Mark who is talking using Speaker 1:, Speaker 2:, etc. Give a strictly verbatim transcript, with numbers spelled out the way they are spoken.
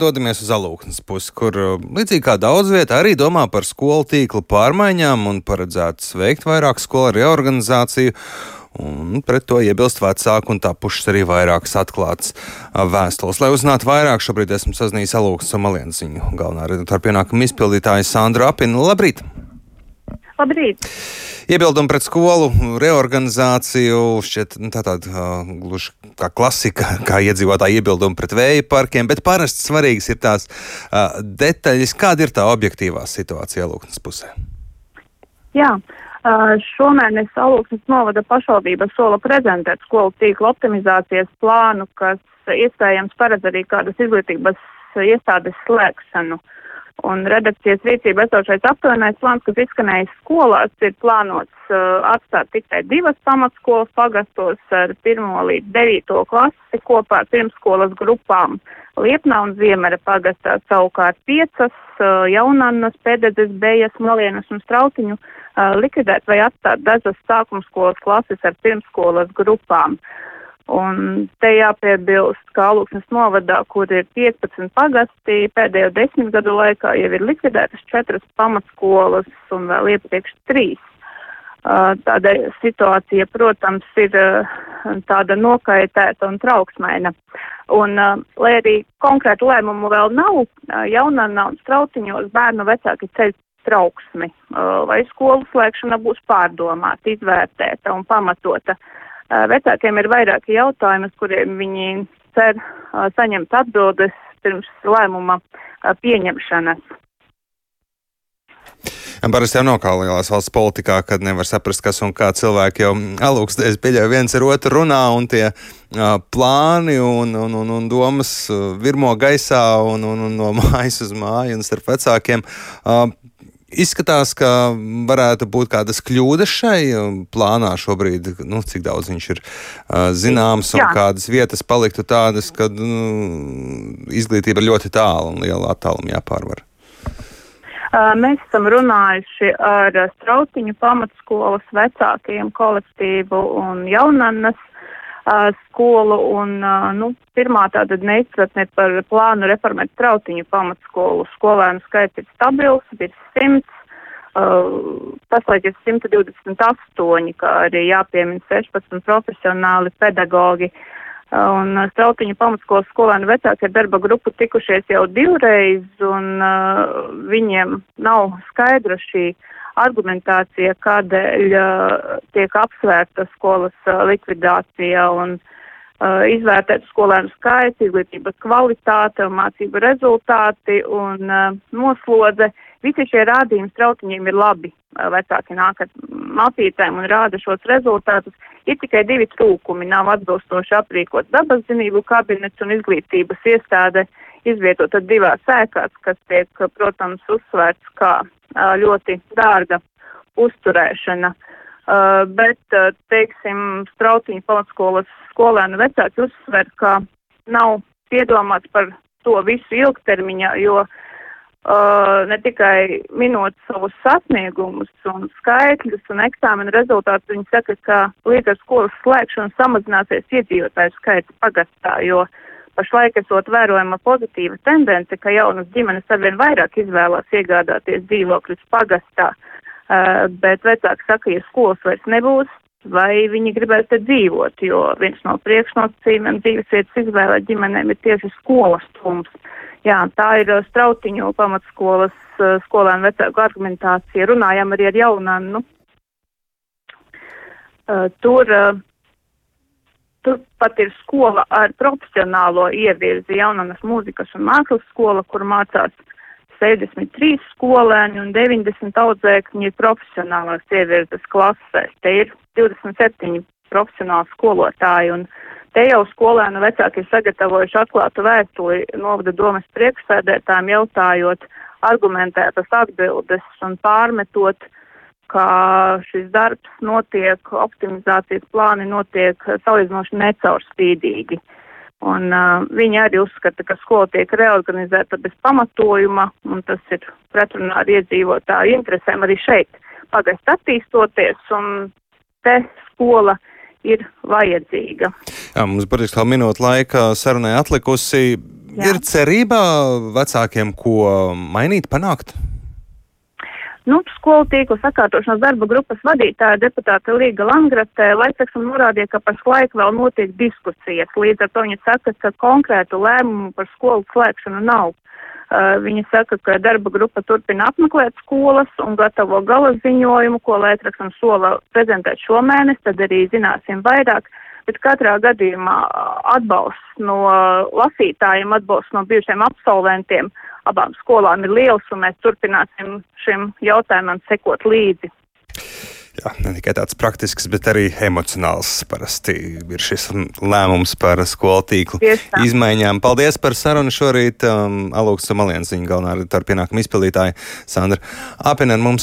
Speaker 1: dodamies uz Alūksnes pusi, kur līdzīgi kā daudz vietā arī domā par skolu tīkla pārmaiņām un paredzēts veikt vairāk skolu reorganizāciju. Un pret to iebilst vecāki un tapušas arī vairākas atklātas vēstules. Lai uzzinātu vairāk, šobrīd esmu sazinājies Alūksnes un Malienas ziņu galvenā redaktora pienākuma izpildītāja Sandra Apina. Labrīt!
Speaker 2: Labrīt!
Speaker 1: Iebildumi pret skolu reorganizāciju šķiet tā tāda uh, gluži kā klasika, kā iedzīvotāji iebildumi pret vēja parkiem, bet parasti svarīgas ir tās uh, detaļas. Kāda ir tā objektīvā situācija Alūksnes pusē?
Speaker 2: Jā, uh, šomēnes Alūksnes novada pašvaldība sola prezentēt skolu tīkla optimizācijas plānu, kas iespējams paredz arī kādas izglītības iestādes slēgšanu. Un redakcijas rīcība esošais aptuvenais plāns, kas izskanējis skolās, ir plānots uh, atstāt tikai divas pamatskolas pagastos ar pirmo līdz devīto klasi kopā ar pirmskolas grupām. Liepnā un Ziemera pagastā savukārt piecas uh, Jaunannas, Pēdedzes, Bejas, Malienas un Strautiņu uh, likvidēt vai atstāt dažas sākumskolas klases ar pirmskolas grupām. Un te jāpiebilst, ka Alūksnes novadā, kur ir piecpadsmit pagasti, pēdējo desmit gadu laikā jau ir likvidētas četras pamatskolas un vēl iepriekš trīs. Tādēļ situācija, protams, ir tāda nokaitēta un trauksmaina. Un, lai arī konkrētu lēmumu vēl nav, Jaunannā un Strautiņos bērnu vecāki ceļ trauksmi, vai skolu slēgšana būs pārdomāta, izvērtēta un pamatota. Vecākiem ir vairāki jautājumi, uz kuriem viņi cer uh, saņemt atbildes pirms lēmuma uh, pieņemšanas.
Speaker 1: Parasti jau nav kā lielās valsts politikā, kad nevar saprast, kas un kā cilvēki jau Alūksnēs pieļauj viens ar otru runā, un tie uh, plāni un, un, un, un domas uh, virmo gaisā un, un, un no mājas uz māju un starp vecākiem. Uh, Izskatās, ka varētu būt kādas kļūdas šai plānā šobrīd, nu, cik daudz viņš ir uh, zināms un Jā. Kādas vietas paliktu tādas, kad nu, izglītība ir ļoti tālu un liela attāluma jāpārvar.
Speaker 2: Uh, mēs esam runājuši ar Strautiņu pamatskolas vecākiem kolektīvu un Jaunannas uh, skolu un, uh, nu, pirmā tāda neizpratne par plānu reformēt Strautiņu pamatskolu. Skolēnu skaits ir stabils, virs simts, uh, pašlaik ir simt divdesmit astoņi, kā arī jāpiemina sešpadsmit profesionāli pedagogi. Uh, un Strautiņu pamatskolas skolēnu vecāki ar darba grupu tikušies jau divreiz, un uh, viņiem nav skaidra šī argumentācija, kādēļ uh, tiek apsvērta skolas uh, likvidācija un uh, izvērtēt skolēnu skaits, izglītības kvalitāte un mācību rezultāti un uh, noslodze. Visi šie rādījumi Strautiņiem ir labi. Uh, vecāki nāk ar mācītājiem un rāda šos rezultātus. Ir tikai divi trūkumi. Nav atbilstoši aprīkots dabas zinību kabinets un izglītības iestāde izvietota divās ēkās, kas tiek, protams, uzsvērts kā ļoti dārga uzturēšana. Uh, bet, uh, teiksim, Strautiņu pamatskolas skolēnu vecāki uzsver, ka nav piedomāts par to visu ilgtermiņā, jo uh, ne tikai minot savus sasniegumus un skaitļus un eksāmenu rezultātus, viņi saka, ka līdz ar skolas slēgšanu samazināsies iedzīvotāju skaits pagastā, jo pašlaik esot vērojama pozitīva tendence, ka jaunas ģimenes arvien vairāk izvēlās iegādāties dzīvokļus pagastā, uh, bet vecāki saka, ja skolas vairs nebūs, vai viņi gribēs te dzīvot, jo viens no priekšnosacījumiem dzīvesvietas izvēlēt ģimenēm ir tieši skolas tums. Jā, tā ir Strautiņu pamatskolas uh, skolēnu vecāku argumentācija. Runājam arī ar Jaunannu. Uh, tur uh, Tur pat ir skola ar profesionālo ievirzi, Jaunannas mūzikas un mākslas skola, kur mācās sešdesmit trīs skolēni un deviņdesmit audzēkņi profesionālās ievirzes klasēs. Te ir divdesmit septiņi profesionāli skolotāji, un te jau skolēnu vecāki ir sagatavojuši atklātu vēstuli novada domes priekšsēdētājiem, jautājot argumentētas atbildes un pārmetot, ka šis darbs notiek, optimizācijas plāni notiek salīdzinoši necaurspīdīgi. Un uh, viņi arī uzskata, ka skola tiek reorganizēta bez pamatojuma, un tas ir pretrunā ar iedzīvotāju interesēm arī šeit. Pagast attīstoties, un te skola ir vajadzīga.
Speaker 1: Jā, mums burtiski vēl minūte laika sarunai atlikusi.
Speaker 2: Jā.
Speaker 1: Ir cerība vecākiem, ko mainīt, panākt?
Speaker 2: Nu, skolu tīklu sakārtošanas darba grupas vadītāja deputāte Līga Landgrate laikam norādīja, ka par laiku vēl notiek diskusijas. Līdz ar to viņa saka, ka konkrētu lēmumu par skolu slēgšanu nav. Uh, viņa saka, ka darba grupa turpina apmeklēt skolas un gatavo gala ziņojumu, ko Lētraksts sola prezentēt šomēnes, tad arī zināsim vairāk. Bet katrā gadījumā atbalsts no lasītājiem, atbalsts no bijušiem absolventiem abām skolām ir liels, un mēs turpināsim šim jautājumam sekot līdzi.
Speaker 1: Jā, ne tikai tāds praktisks, bet arī emocionāls parasti ir šis lēmums par skolu tīklu izmaiņām. Paldies par sarunu šorīt. Um, Alūksnes un Malienas ziņu galvenā redaktora pienākuma izpildītāja Sandra Apinen mums